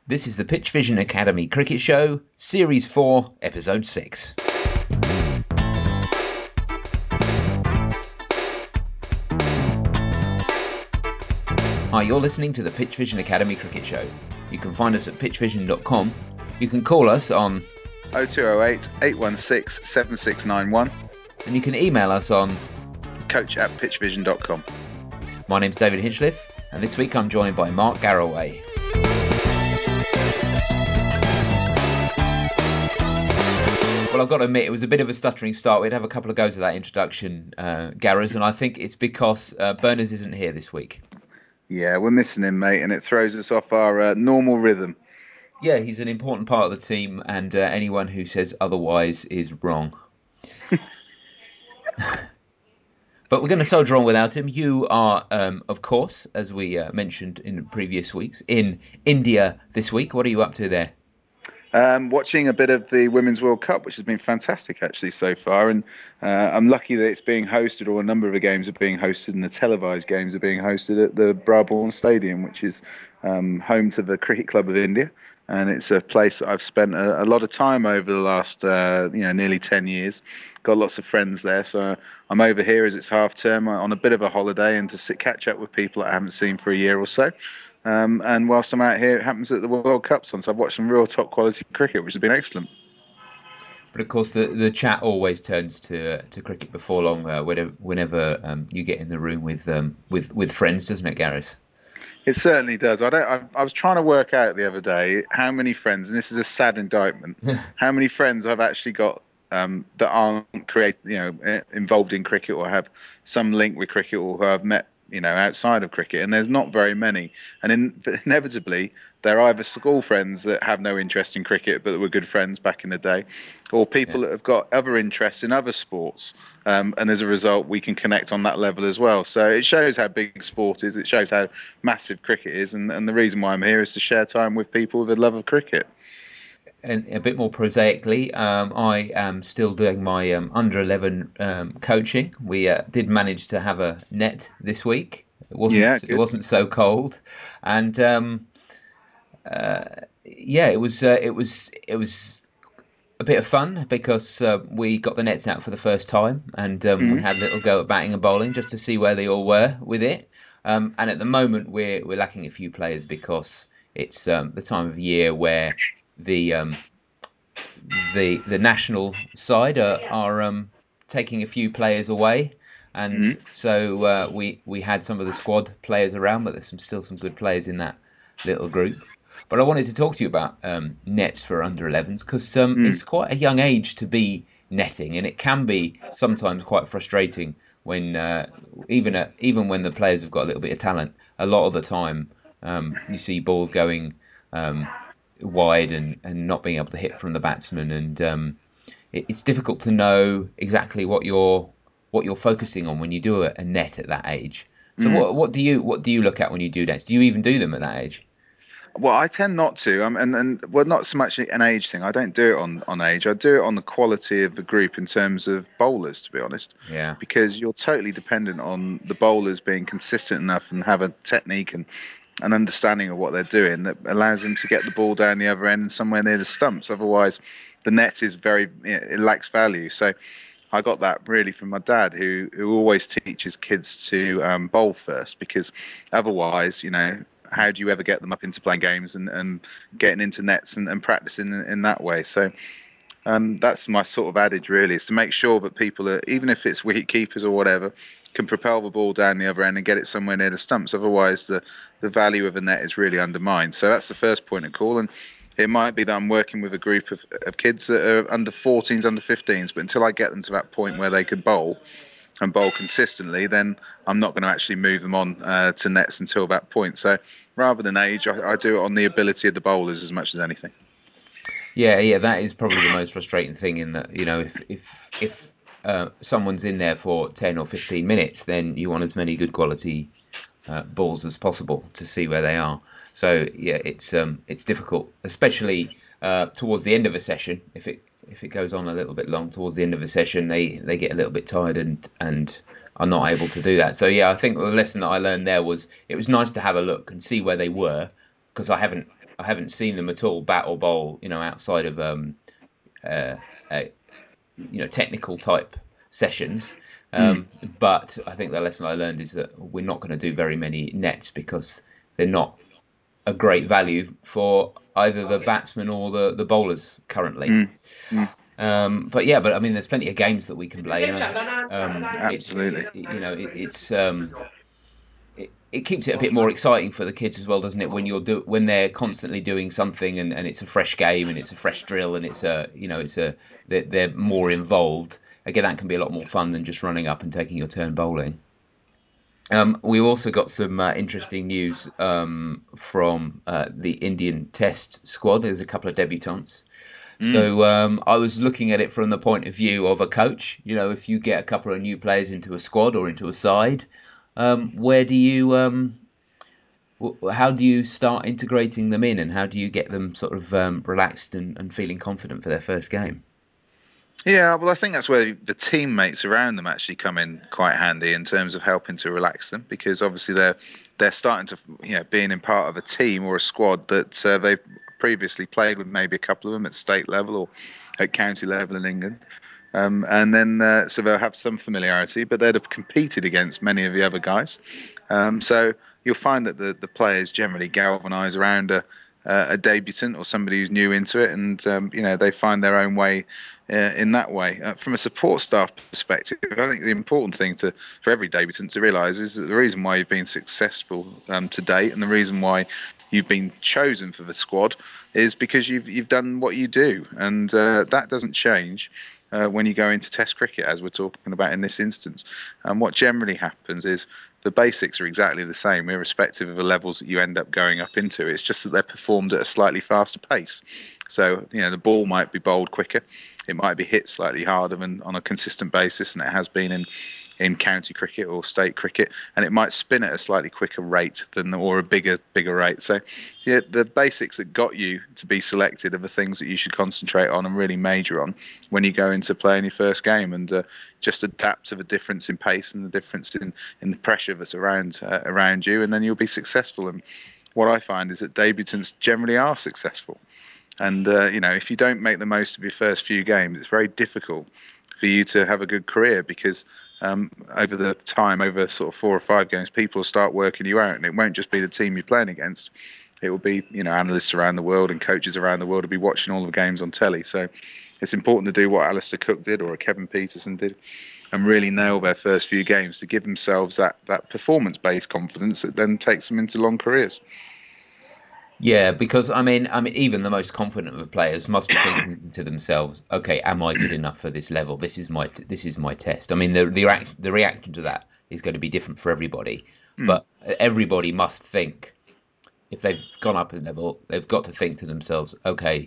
This is the Pitch Vision Academy Cricket Show, Series 4, Episode 6. Hi, you're listening to the Pitch Vision Academy Cricket Show. You can find us at pitchvision.com. You can call us on 0208 816 7691 and you can email us on coach@pitchvision.com. My name's David Hinchliffe, and this week I'm joined by Mark Garraway. Well, I've got to admit, it was a bit of a stuttering start. We'd have a couple of goes at that introduction, Garrers, and I think it's because Berners isn't here this week. Yeah, we're missing him, mate, and it throws us off our normal rhythm. Yeah, he's an important part of the team, and anyone who says otherwise is wrong. But we're going to soldier on without him. You are, of course, as we mentioned in previous weeks, in India this week. What are you up to there? Watching a bit of the Women's World Cup, which has been fantastic actually so far, and I'm lucky that it's being hosted, or a number of the games are being hosted, and the televised games are being hosted at the Brabourne Stadium, which is home to the Cricket Club of India, and it's a place that I've spent a lot of time over the last nearly 10 years. Got lots of friends there, so I'm over here as it's half term on a bit of a holiday and to catch up with people I haven't seen for a year or so. And whilst I'm out here, it happens that the World Cup's on, so I've watched some real top quality cricket, which has been excellent. But of course, the chat always turns to cricket before long. Whenever you get in the room with friends, doesn't it, Gareth? It certainly does. I was trying to work out the other day how many friends, and this is a sad indictment, how many friends I've actually got that aren't involved in cricket or have some link with cricket, or who I've met outside of cricket, and there's not very many. And inevitably, they're either school friends that have no interest in cricket but that were good friends back in the day, or people that have got other interests in other sports. And as a result, we can connect on that level as well. So it shows how big sport is. It shows how massive cricket is. And the reason why I'm here is to share time with people with a love of cricket. And a bit more prosaically, I am still doing my under 11 coaching. We did manage to have a net this week. It wasn't so cold, and it was a bit of fun because we got the nets out for the first time, and we had a little go at batting and bowling just to see where they all were with it. And at the moment, we're lacking a few players because it's the time of year where the national side are taking a few players away, and so we had some of the squad players around, but there's still some good players in that little group. But I wanted to talk to you about nets for under 11s because it's quite a young age to be netting, and it can be sometimes quite frustrating when even when the players have got a little bit of talent. A lot of the time, you see balls going wide and not being able to hit from the batsman, and it's difficult to know exactly what you're focusing on when you do a net at that age. So what do you look at when you do nets? Do you even do them at that age? Well, I tend not to, and well, not so much an age thing. I don't do it on age. I do it on the quality of the group in terms of bowlers, to be honest. Yeah. Because you're totally dependent on the bowlers being consistent enough and have a technique and an understanding of what they're doing that allows them to get the ball down the other end and somewhere near the stumps. Otherwise, the net is it lacks value. So I got that really from my dad, who always teaches kids to bowl first, because otherwise, how do you ever get them up into playing games and getting into nets and practicing in that way? So that's my sort of adage, really, is to make sure that people are, even if it's wicket keepers or whatever, can propel the ball down the other end and get it somewhere near the stumps. Otherwise, the value of a net is really undermined. So that's the first point of call. And it might be that I'm working with a group of kids that are under 14s, under 15s, but until I get them to that point where they could bowl and bowl consistently, then I'm not going to actually move them on to nets until that point. So rather than age, I do it on the ability of the bowlers as much as anything. Yeah, that is probably the most frustrating thing. In that, if someone's in there for 10 or 15 minutes, then you want as many good quality balls as possible to see where they are. So yeah, it's difficult, especially towards the end of a session. If it goes on a little bit long towards the end of a session, they get a little bit tired and are not able to do that. So yeah, I think the lesson that I learned there was it was nice to have a look and see where they were, because I haven't I haven't seen them at all bat or bowl, outside of uh, uh, technical type sessions. Mm, But I think the lesson I learned is that we're not going to do very many nets because they're not a great value for either the batsmen or the bowlers currently. mm, mm, But I mean, there's plenty of games that we can play. absolutely. It keeps it a bit more exciting for the kids as well, doesn't it? When they're constantly doing something and it's a fresh game and it's a fresh drill and they're more involved. Again, that can be a lot more fun than just running up and taking your turn bowling. We also got some interesting news from the Indian Test squad. There's a couple of debutants. Mm. So I was looking at it from the point of view of a coach. If you get a couple of new players into a squad or into a side, where do you how do you start integrating them in, and how do you get them sort of relaxed and feeling confident for their first game? Yeah, well, I think that's where the teammates around them actually come in quite handy in terms of helping to relax them, because obviously they're starting to being in part of a team or a squad that they've previously played with, maybe a couple of them at state level or at county level in England. And then so they'll have some familiarity, but they'd have competed against many of the other guys. So you'll find that the players generally galvanise around a debutant or somebody who's new into it, and they find their own way in that way. From a support staff perspective, I think the important thing for every debutant to realise is that the reason why you've been successful to date, and the reason why you've been chosen for the squad, is because you've done what you do, and that doesn't change. When you go into Test cricket, as we're talking about in this instance, and what generally happens is the basics are exactly the same, irrespective of the levels that you end up going up into. It's just that they're performed at a slightly faster pace. So, the ball might be bowled quicker, it might be hit slightly harder than on a consistent basis, and it has been in county cricket or state cricket, and it might spin at a slightly quicker rate than or a bigger rate. So, yeah, the basics that got you to be selected are the things that you should concentrate on and really major on when you go into playing your first game, and just adapt to the difference in pace and the difference in the pressure that's around you, and then you'll be successful. And what I find is that debutants generally are successful. And if you don't make the most of your first few games, it's very difficult for you to have a good career, because over the time, over sort of 4 or 5 games, people will start working you out, and it won't just be the team you're playing against. It will be analysts around the world and coaches around the world will be watching all the games on telly. So it's important to do what Alistair Cook did or Kevin Peterson did, and really nail their first few games to give themselves that performance-based confidence that then takes them into long careers. Yeah, because I mean, even the most confident of players must be thinking to themselves, "Okay, am I good enough for this level? This is my test." I mean, the reaction to that is going to be different for everybody, Hmm. but everybody must think if they've gone up a level, they've got to think to themselves, "Okay,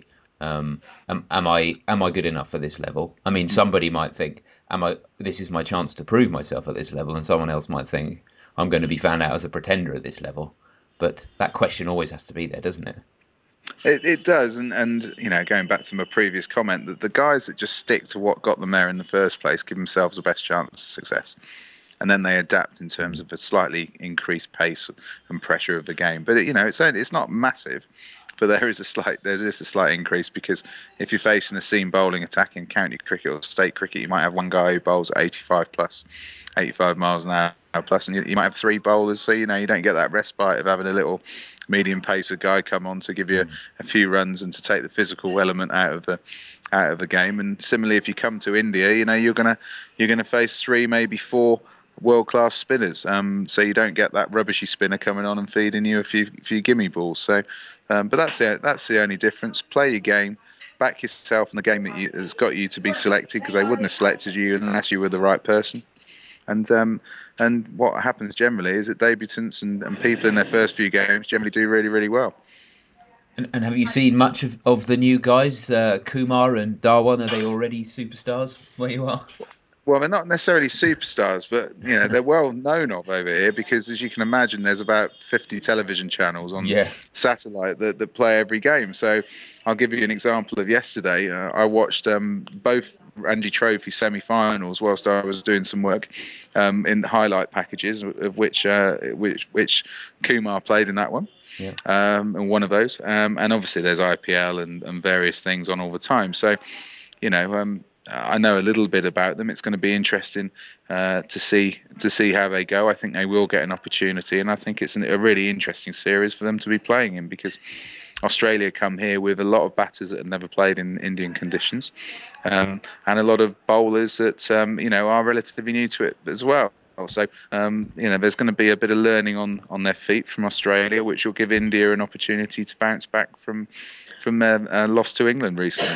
am I good enough for this level?" I mean, somebody might think, "Am I? This is my chance to prove myself at this level," and someone else might think, "I'm going to be found out as a pretender at this level." But that question always has to be there, doesn't it? It does, and going back to my previous comment, that the guys that just stick to what got them there in the first place give themselves the best chance of success, and then they adapt in terms of a slightly increased pace and pressure of the game. But it's not massive, but there's just a slight increase, because if you're facing a seam bowling attack in county cricket or state cricket, you might have one guy who bowls at 85 plus, 85 miles an hour plus, and you might have three bowlers, so you don't get that respite of having a little medium pacer guy come on to give you a few runs and to take the physical element out of the game. And similarly, if you come to India, you're gonna face three, maybe four world class spinners. So you don't get that rubbishy spinner coming on and feeding you a few gimme balls. So, but that's the only difference. Play your game. Back yourself in the game that's got you to be selected, because they wouldn't have selected you unless you were the right person. And what happens generally is that debutants and people in their first few games generally do really, really well. And have you seen much of the new guys, Kumar and Darwan? Are they already superstars where you are? Well, they're not necessarily superstars, but they're well known of over here because, as you can imagine, there's about 50 television channels on Yeah, satellite that play every game. So, I'll give you an example of yesterday. I watched both Ranji Trophy semi-finals whilst I was doing some work in the highlight packages, of which Kumar played in that one. yeah. And one of those, and obviously there's IPL and various things on all the time. So I know a little bit about them. It's going to be interesting to see how they go. I think they will get an opportunity, and I think it's a really interesting series for them to be playing in because Australia come here with a lot of batters that have never played in Indian conditions, and a lot of bowlers that are relatively new to it as well. So there's going to be a bit of learning on their feet from Australia, which will give India an opportunity to bounce back from their loss to England recently.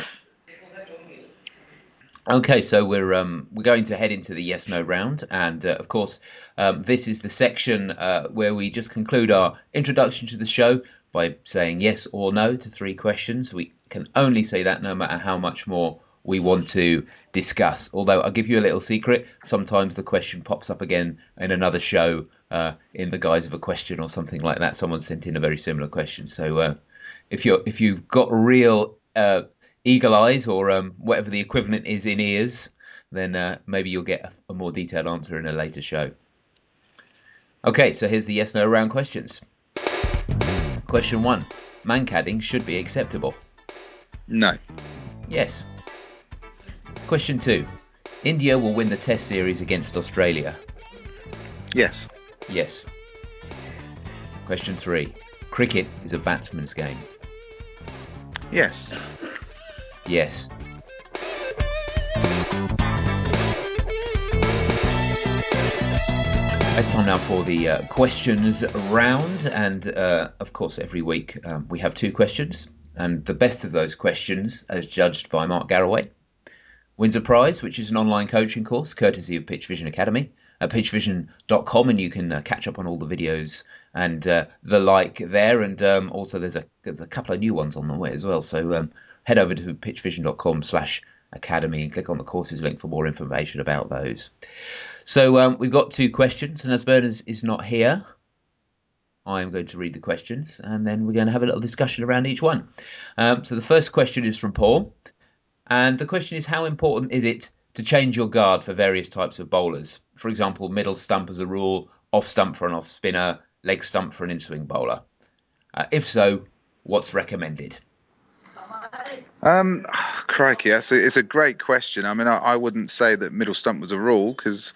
Okay, so we're going to head into the yes no round, and of course, this is the section where we just conclude our introduction to the show by saying yes or no to three questions. We can only say that no matter how much more we want to discuss. Although I'll give you a little secret: sometimes the question pops up again in another show in the guise of a question or something like that. Someone sent in a very similar question, so if you've got real eagle eyes or whatever the equivalent is in ears, then maybe you'll get a more detailed answer in a later show. Okay, so here's the yes no round questions. Question 1: Mancadding should be acceptable. No. Yes. Question 2: India will win the Test series against Australia. Yes. Yes. Question 3: Cricket is a batsman's game. Yes. Yes. It's time now for the questions round, and of course, every week we have two questions, and the best of those questions, as judged by Mark Garraway, wins a prize, which is an online coaching course courtesy of Pitch Vision Academy at pitchvision.com, and you can catch up on all the videos and the like there, and also there's a couple of new ones on the way as well. So head over to pitchvision.com/academy and click on the courses link for more information about those. So we've got two questions, and as Bernard is not here, I am going to read the questions, and then we're going to have a little discussion around each one. So the first question is from Paul, and the question is: how important is it to change your guard for various types of bowlers? For example, middle stump as a rule, off stump for an off spinner, leg stump for an in-swing bowler. If so, what's recommended? Um, Crikey, it's a great question. I mean, I wouldn't say that middle stump was a rule because,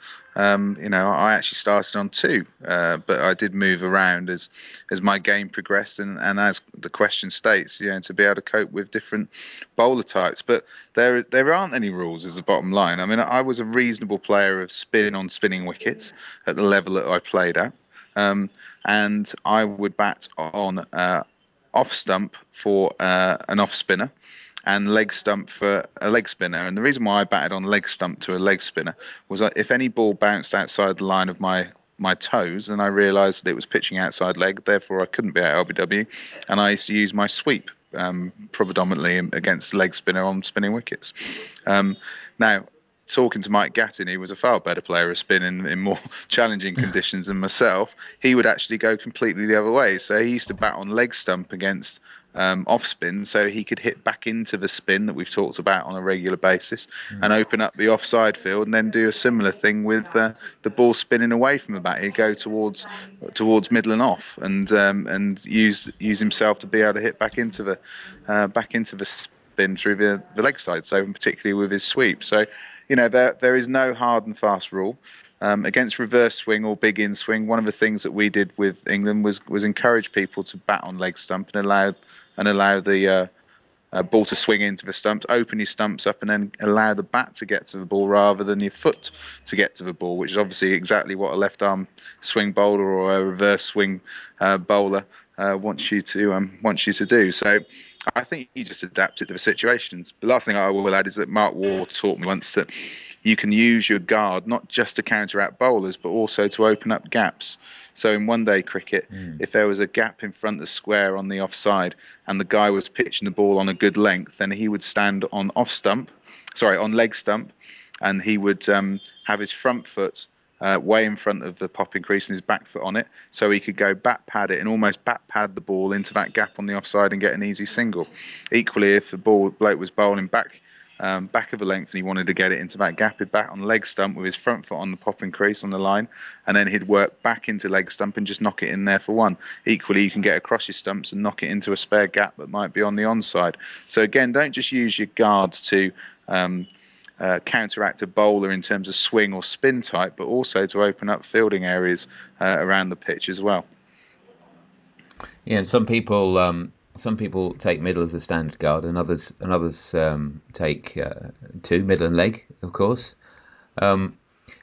I actually started on two, but I did move around as my game progressed and as the question states, to be able to cope with different bowler types. But there aren't any rules, is the bottom line. I mean, I was a reasonable player of spin on spinning wickets at the level that I played at, and I would bat on off stump for an off spinner and leg stump for a leg spinner. And the reason why I batted on leg stump to a leg spinner was that if any ball bounced outside the line of my toes, and I realised that it was pitching outside leg, therefore I couldn't be at LBW, and I used to use my sweep predominantly against leg spinner on spinning wickets. Now, talking to Mike Gattin, who was a far better player of spin in more challenging conditions than myself, he would actually go completely the other way. So he used to bat on leg stump against off spin, so he could hit back into the spin that we've talked about on a regular basis and open up the offside field, and then do a similar thing with the ball spinning away from the bat. He'd go towards middle and off, and use himself to be able to hit back into the spin through the leg side. So particularly with his sweep. So there is no hard and fast rule. Against reverse swing or big in swing, one of the things that we did with England was encourage people to bat on leg stump and allow the ball to swing into the stumps, open your stumps up, and then allow the bat to get to the ball rather than your foot to get to the ball, which is obviously exactly what a left arm swing bowler or a reverse swing bowler wants you to do. So I think you just adapt it to the situations. The last thing I will add is that Mark Waugh taught me once that you can use your guard not just to counteract bowlers, but also to open up gaps. So in one day cricket, if there was a gap in front of the square on the offside and the guy was pitching the ball on a good length, then he would stand on leg stump, and he would have his front foot way in front of the popping crease and his back foot on it, so he could go back pad it and almost back pad the ball into that gap on the offside and get an easy single. Equally, if the bloke was bowling back of a length and he wanted to get it into that gap, he'd back on leg stump with his front foot on the popping crease on the line, and then he'd work back into leg stump and just knock it in there for one. Equally, you can get across your stumps and knock it into a spare gap that might be on the onside. So again, don't just use your guards to counteract a bowler in terms of swing or spin type, but also to open up fielding areas around the pitch as well. Yeah, and some people take middle as a standard guard, and others take two, middle and leg, of course. Um,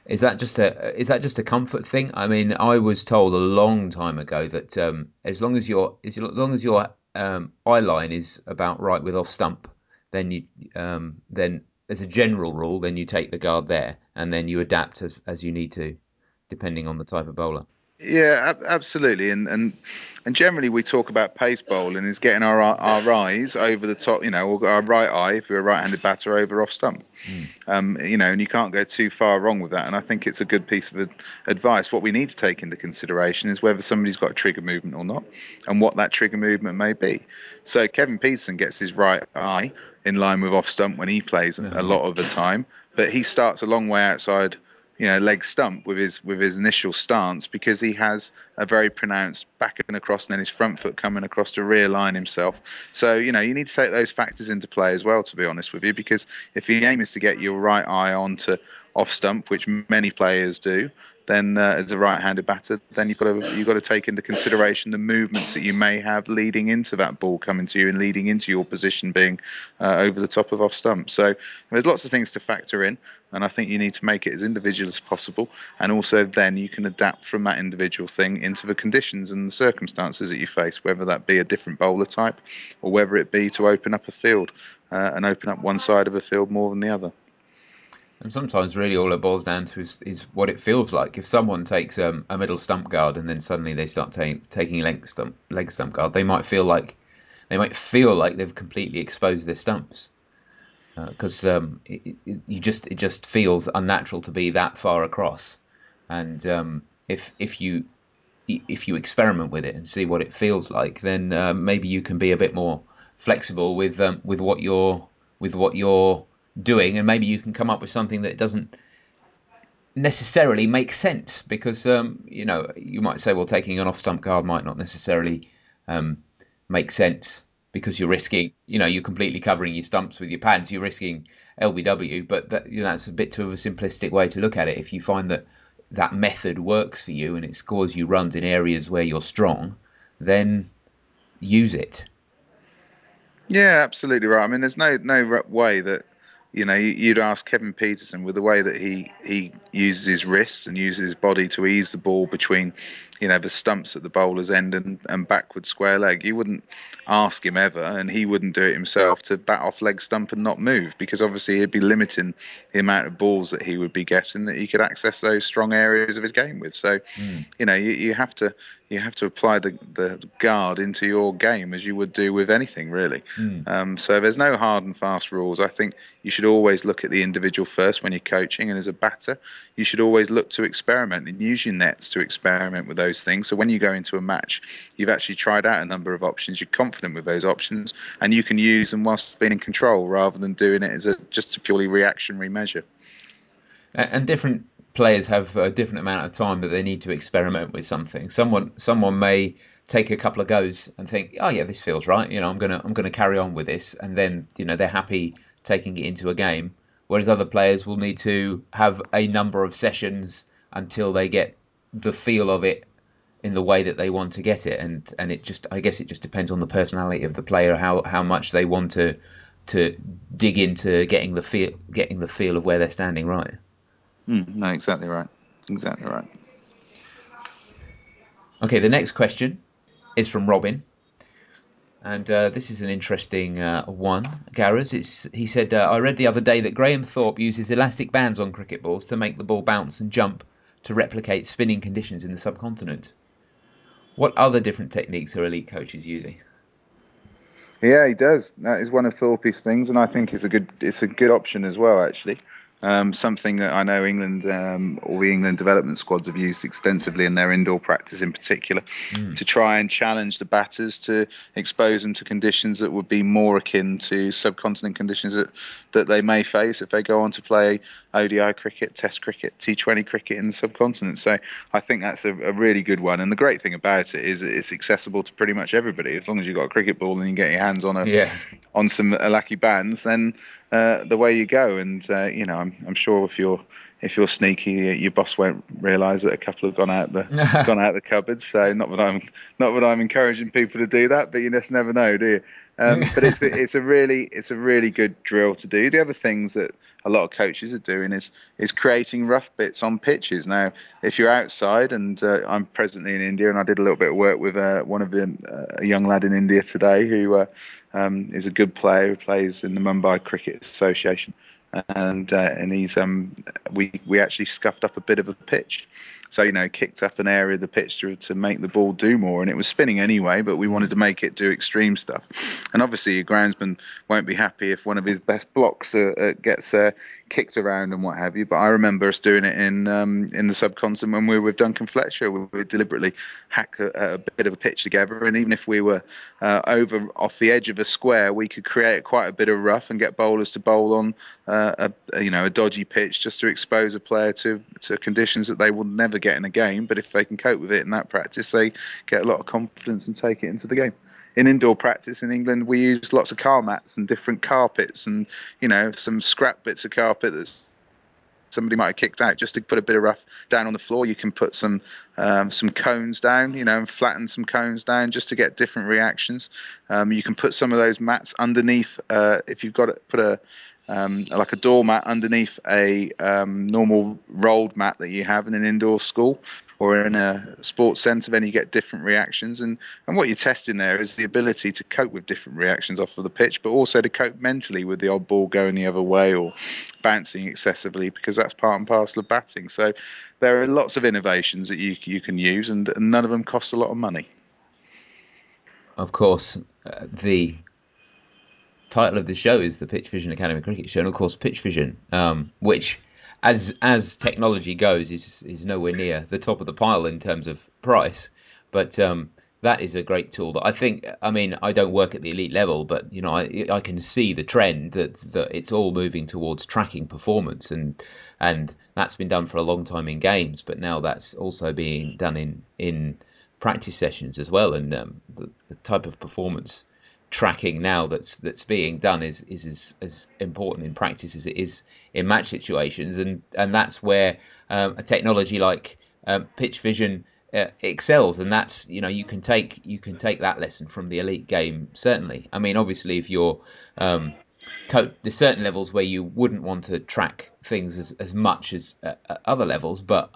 is that just a comfort thing? I mean, I was told a long time ago that as long as your eye line is about right with off stump, then then as a general rule, then you take the guard there, and then you adapt as you need to, depending on the type of bowler. Yeah, absolutely, and generally we talk about pace bowling is getting our eyes over the top, or our right eye if you're a right-handed batter over off stump. Mm. And you can't go too far wrong with that. And I think it's a good piece of advice. What we need to take into consideration is whether somebody's got a trigger movement or not, and what that trigger movement may be. So Kevin Peterson gets his right eye in line with off stump when he plays Oh, a yeah. lot of the time, but he starts a long way outside leg stump with his initial stance because he has a very pronounced back and across and then his front foot coming across to realign himself. So, you need to take those factors into play as well, to be honest with you, because if the aim is to get your right eye onto off stump, which many players do, then as a right-handed batter, then you've got to take into consideration the movements that you may have leading into that ball coming to you and leading into your position being over the top of off stump. So there's lots of things to factor in, and I think you need to make it as individual as possible, and also then you can adapt from that individual thing into the conditions and the circumstances that you face, whether that be a different bowler type or whether it be to open up a field and open up one side of a field more than the other. And sometimes, really, all it boils down to is what it feels like. If someone takes a middle stump guard and then suddenly they start taking leg stump guard, they might feel like they've completely exposed their stumps because it just feels unnatural to be that far across. And if you experiment with it and see what it feels like, then maybe you can be a bit more flexible with what you're doing, and maybe you can come up with something that doesn't necessarily make sense because you might say, well, taking an off stump guard might not necessarily um, make sense because you're completely covering your stumps with your pads, you're risking LBW, but that's a bit too of a simplistic way to look at it. If you find that that method works for you and it scores you runs in areas where you're strong, then use it. Yeah, absolutely right. I mean, there's no way that you'd ask Kevin Peterson with the way that he uses his wrists and uses his body to ease the ball between the stumps at the bowler's end and backward square leg. You wouldn't ask him ever, and he wouldn't do it himself, to bat off leg stump and not move, because obviously he'd be limiting the amount of balls that he would be getting that he could access those strong areas of his game with. So Mm, you have to apply the guard into your game as you would do with anything, really. mm, So there's no hard and fast rules. I think you should always look at the individual first when you're coaching, and as a batter, you should always look to experiment and use your nets to experiment with those things. So when you go into a match, you've actually tried out a number of options, you're confident with those options, and you can use them whilst being in control rather than doing it as just a purely reactionary measure. and different players have a different amount of time that they need to experiment with something. Someone may take a couple of goes and think, oh yeah, this feels right. I'm gonna carry on with this, and then they're happy taking it into a game. Whereas other players will need to have a number of sessions until they get the feel of it in the way that they want to get it, and I guess it just depends on the personality of the player, how much they want to dig into getting the feel of where they're standing right. No, exactly right. Exactly right. Okay, the next question is from Robin, and this is an interesting one, Gareth. He said, I read the other day that Graham Thorpe uses elastic bands on cricket balls to make the ball bounce and jump to replicate spinning conditions in the subcontinent. What other different techniques are elite coaches using? Yeah, he does. That is one of Thorpe's things, and I think it's a good option as well, actually. Something that I know England, all the England development squads have used extensively in their indoor practice in particular, Mm. to try and challenge the batters to expose them to conditions that would be more akin to subcontinent conditions that they may face if they go on to play ODI cricket, Test cricket, T20 cricket in the subcontinent. So I think that's a really good one. And the great thing about it is it's accessible to pretty much everybody. As long as you've got a cricket ball and you get your hands Yeah. on some Alaki bands, then the way you go. And I'm sure if you're sneaky, your boss won't realise that a couple have gone out the cupboard. So not that I'm encouraging people to do that, but you just never know, do you? But it's a really good drill to do. The other things that a lot of coaches are doing is creating rough bits on pitches. Now, if you're outside, and I'm presently in India, and I did a little bit of work with one of them, a young lad in India today who is a good player who plays in the Mumbai Cricket Association, and he's we actually scuffed up a bit of a pitch. So, kicked up an area of the pitch to make the ball do more. And it was spinning anyway, but we wanted to make it do extreme stuff. And obviously, your groundsman won't be happy if one of his best blocks gets kicked around and what have you. But I remember us doing it in the subcontinent when we were with Duncan Fletcher. We would deliberately hack a bit of a pitch together. And even if we were over off the edge of a square, we could create quite a bit of rough and get bowlers to bowl on a dodgy pitch just to expose a player to conditions that they will never get in a game. But if they can cope with it in that practice, they get a lot of confidence and take it into the game. In indoor practice in England, we use lots of car mats and different carpets and some scrap bits of carpet that somebody might have kicked out just to put a bit of rough down on the floor. You can put some cones down, and flatten some cones down just to get different reactions. You can put some of those mats underneath if you've got to put like a doormat underneath a normal rolled mat that you have in an indoor school or in a sports centre, then you get different reactions. And what you're testing there is the ability to cope with different reactions off of the pitch, but also to cope mentally with the odd ball going the other way or bouncing excessively, because that's part and parcel of batting. So there are lots of innovations that you can use, and none of them cost a lot of money. Of course, the title of the show is the Pitch Vision Academy Cricket Show, and of course, Pitch Vision, which, as technology goes, is nowhere near the top of the pile in terms of price, but that is a great tool that I think. I mean, I don't work at the elite level, but I can see the trend that it's all moving towards tracking performance, and that's been done for a long time in games, but now that's also being done in practice sessions as well, and the type of performance tracking now that's being done is as important in practice as it is in match situations, and that's where a technology like pitch vision excels, and that's you can take that lesson from the elite game. Certainly, I mean, obviously, if you're there's certain levels where you wouldn't want to track things as much as other levels, but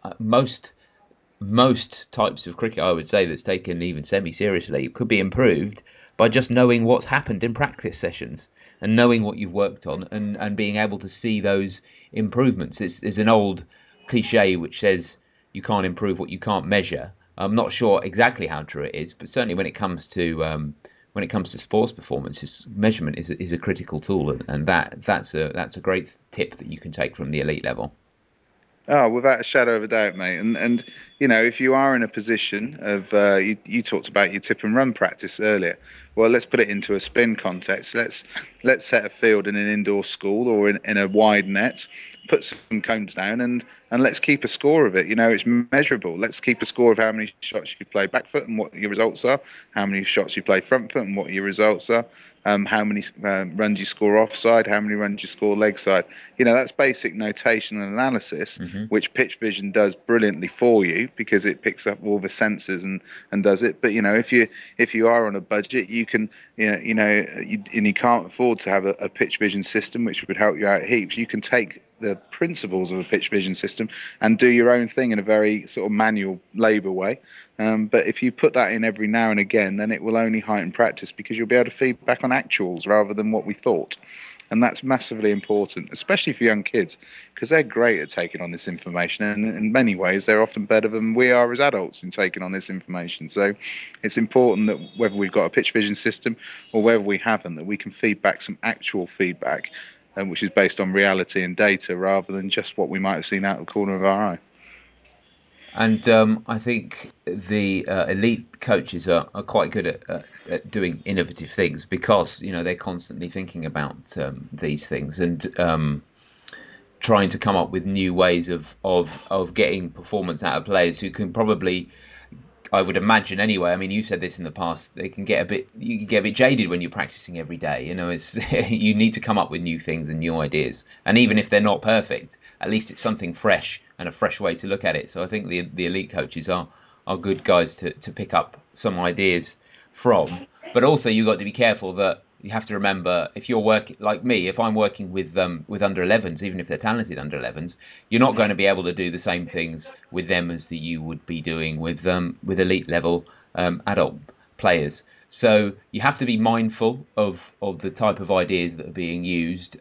most types of cricket, I would say, that's taken even semi-seriously could be improved by just knowing what's happened in practice sessions and knowing what you've worked on, and being able to see those improvements. It's an old cliche which says you can't improve what you can't measure. I'm not sure exactly how true it is, but certainly when it comes to sports performances, measurement is a critical tool, and that's a great tip that you can take from the elite level. Oh, without a shadow of a doubt, mate. And if you are in a position of you talked about your tip and run practice earlier. Well, let's put it into a spin context. Let's set a field in an indoor school or in a wide net, put some cones down, and let's keep a score of it. It's measurable. Let's keep a score of how many shots you play back foot and what your results are, how many shots you play front foot and what your results are, how many runs you score offside, how many runs you score leg side. That's basic notation and analysis, Hmm. which Pitch Vision does brilliantly for you because it picks up all the sensors and does it. But if you are on a budget, you can and you can't afford to have a Pitch Vision system, which would help you out heaps. You can take the principles of a Pitch Vision system and do your own thing in a very sort of manual labour way. But if you put that in every now and again, then it will only heighten practice because you'll be able to feed back on actuals rather than what we thought. And that's massively important, especially for young kids, because they're great at taking on this information. And in many ways, they're often better than we are as adults in taking on this information. So it's important that whether we've got a pitch vision system or whether we haven't, that we can feed back some actual feedback which is based on reality and data rather than just what we might have seen out of the corner of our eye. And I think the elite coaches are quite good at doing innovative things because they're constantly thinking about these things and trying to come up with new ways of getting performance out of players who can probably, I would imagine anyway. I mean, you said this in the past. You can get a bit jaded when you're practicing every day. It's you need to come up with new things and new ideas. And even if they're not perfect, at least it's something fresh and a fresh way to look at it. So I think the elite coaches are good guys to pick up some ideas from. But also you got to be careful that you have to remember if you're working like me, if I'm working with under 11s, even if they're talented under 11s, you're not going to be able to do the same things with them as you would be doing with elite level adult players. So you have to be mindful of the type of ideas that are being used.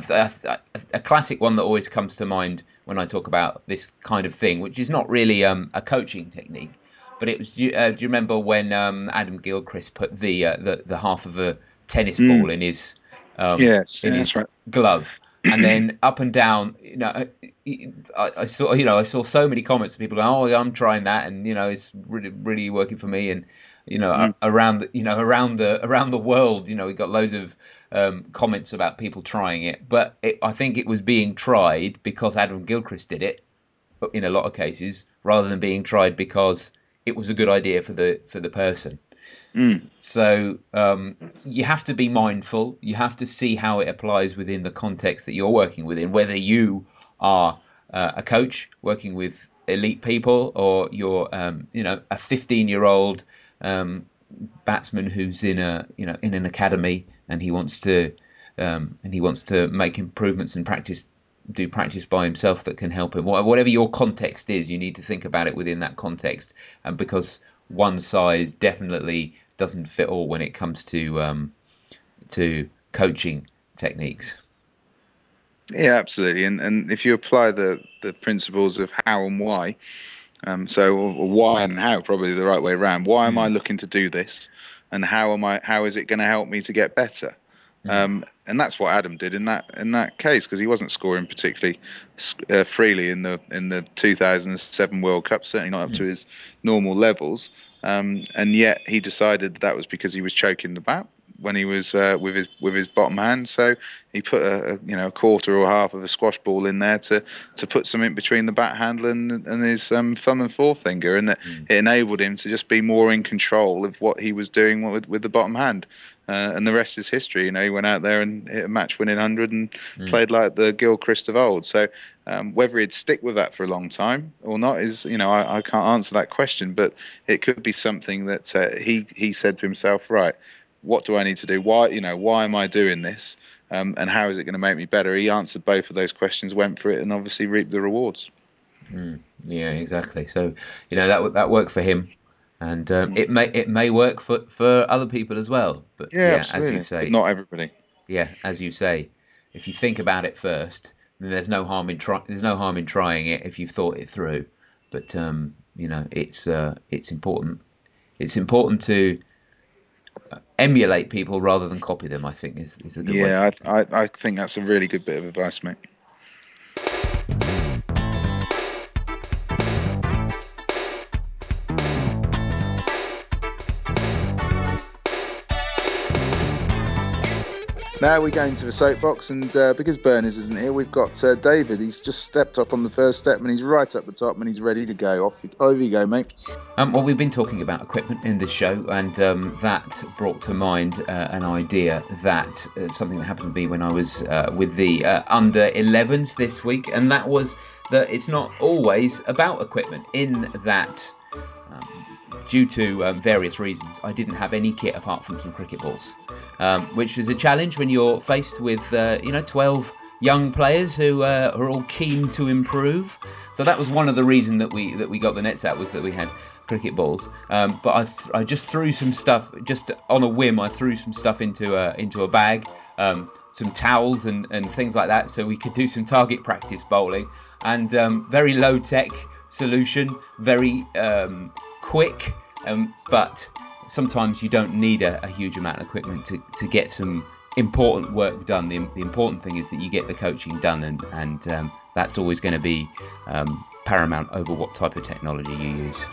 A classic one that always comes to mind when I talk about this kind of thing, which is not really a coaching technique, but it was. Do you remember when Adam Gilchrist put the half of a tennis ball Yes, in that's his right. glove, and then up and down? I saw so many comments of people going, "Oh, I'm trying that, and it's really working for me." And around the world, we got loads of comments about people trying it, but I think it was being tried because Adam Gilchrist did it in a lot of cases, rather than being tried because it was a good idea for the person. So you have to be mindful. You have to see how it applies within the context that you're working within. Whether you are a coach working with elite people, or you're a 15-year-old batsman who's in an academy and he wants to make improvements and do practice by himself that can help him. Whatever your context is, you need to think about it within that context, and because one size definitely doesn't fit all when it comes to coaching techniques. Yeah, absolutely. And if you apply the principles of how and why, so why and how, probably the right way around. Why am I Mm, looking to do this, and how is it going to help me to get better? mm, And that's what Adam did in that case, because he wasn't scoring particularly freely in the 2007 World Cup, certainly not up to mm, his normal levels. And yet he decided that was because he was choking the bat when he was with his bottom hand. So he put a quarter or half of a squash ball in there to put something between the bat handle and his thumb and forefinger, and it mm, enabled him to just be more in control of what he was doing with the bottom hand. And the rest is history. He went out there and hit a match-winning 100 and mm, played like the Gilchrist of old. So whether he'd stick with that for a long time or not is, I can't answer that question. But it could be something that he said to himself, right, what do I need to do? Why am I doing this? And how is it going to make me better? He answered both of those questions, went for it, and obviously reaped the rewards. mm. Yeah, exactly. So that worked for him, and Mm. it may work for other people as well. But Yeah, yeah, absolutely. But not everybody. as you say, if you think about it first, then there's no harm in trying it if you've thought it through. But it's important. It's important to emulate people rather than copy them. I think is a good way to Yeah, look at it. I think that's a really good bit of advice, mate. Now we go into the soapbox, and because Berners isn't here, we've got David. He's just stepped up on the first step, and he's right up the top, and he's ready to go. Over you go, mate. Well, we've been talking about equipment in this show, and that brought to mind an idea that something that happened to me when I was with the under 11s this week, and that was that it's not always about equipment. In that, due to various reasons, I didn't have any kit apart from some cricket balls, which is a challenge when you're faced with 12 young players who are all keen to improve. So that was one of the reasons that we got the nets out, was that we had cricket balls. But I just threw some stuff, just on a whim. I threw some stuff into a bag, some towels and things like that, so we could do some target practice bowling. And very low tech solution, very quick, but sometimes you don't need a huge amount of equipment to get some important work done. The important thing is that you get the coaching done, and that's always going to be paramount over what type of technology you use.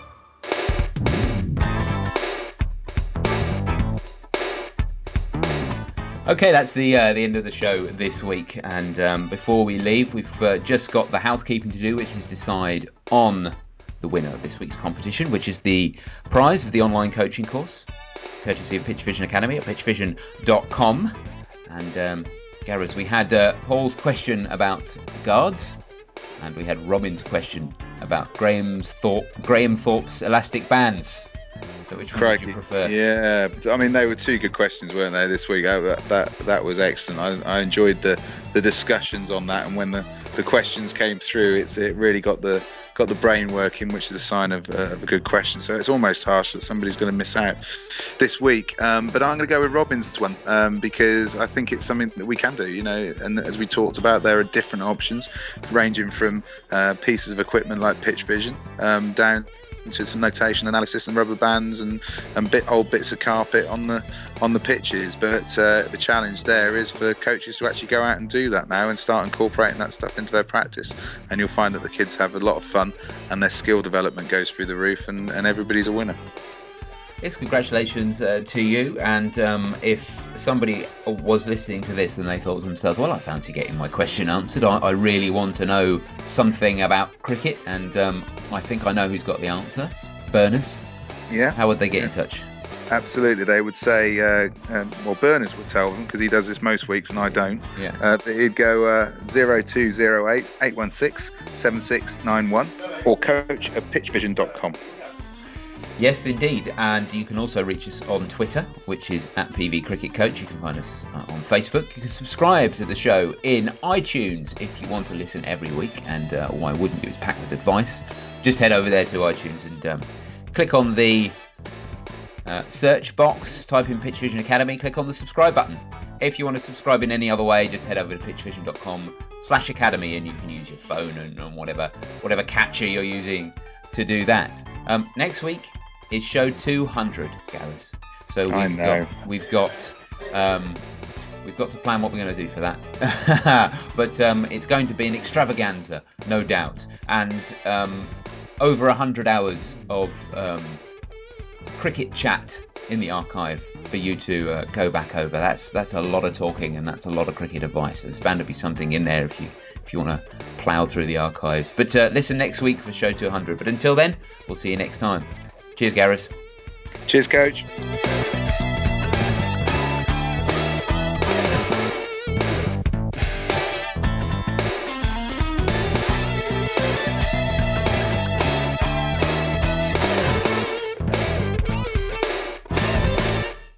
Okay, that's the end of the show this week. And before we leave, we've just got the housekeeping to do, which is decide on the winner of this week's competition, which is the prize of the online coaching course, courtesy of Pitch Vision Academy at pitchvision.com. And Gareth, we had Paul's question about guards, and we had Robin's question about Graham Thorpe's elastic bands. So which one would you prefer? Yeah, I mean, they were two good questions, weren't they, this week? That was excellent. I enjoyed the discussions on that, and when the questions came through, it really got the brain working, which is a sign of a good question. So it's almost harsh that somebody's going to miss out this week. But I'm going to go with Robin's one because I think it's something that we can do, and as we talked about, there are different options ranging from pieces of equipment like Pitch Vision down to some notation analysis and rubber bands and old bits of carpet on the pitches. But the challenge there is for coaches to actually go out and do that now and start incorporating that stuff into their practice, and you'll find that the kids have a lot of fun and their skill development goes through the roof, and everybody's a winner. Yes, congratulations to you. And if somebody was listening to this and they thought to themselves, well, I fancy getting my question answered. I really want to know something about cricket, and I think I know who's got the answer. Burners. Yeah. How would they get in touch? Absolutely. They would say, Burners would tell them, because he does this most weeks and I don't. Yeah. He'd go 0208 816 7691 or coach at pitchvision.com. Yes, indeed. And you can also reach us on Twitter, which is at PV Cricket Coach. You can find us on Facebook. You can subscribe to the show in iTunes if you want to listen every week. And why wouldn't you? It's packed with advice. Just head over there to iTunes and click on the search box, type in Pitch Vision Academy, click on the subscribe button. If you want to subscribe in any other way, just head over to pitchvision.com/academy and you can use your phone and whatever catcher you're using to do that. Next week is show 200, Gareth. So we've got to plan what we're going to do for that. But it's going to be an extravaganza, no doubt. And over 100 hours of cricket chat in the archive for you to go back over. That's a lot of talking, and that's a lot of cricket advice. There's bound to be something in there if you want to plough through the archives. But listen next week for show 200. But until then, we'll see you next time. Cheers, Gareth. Cheers, Coach.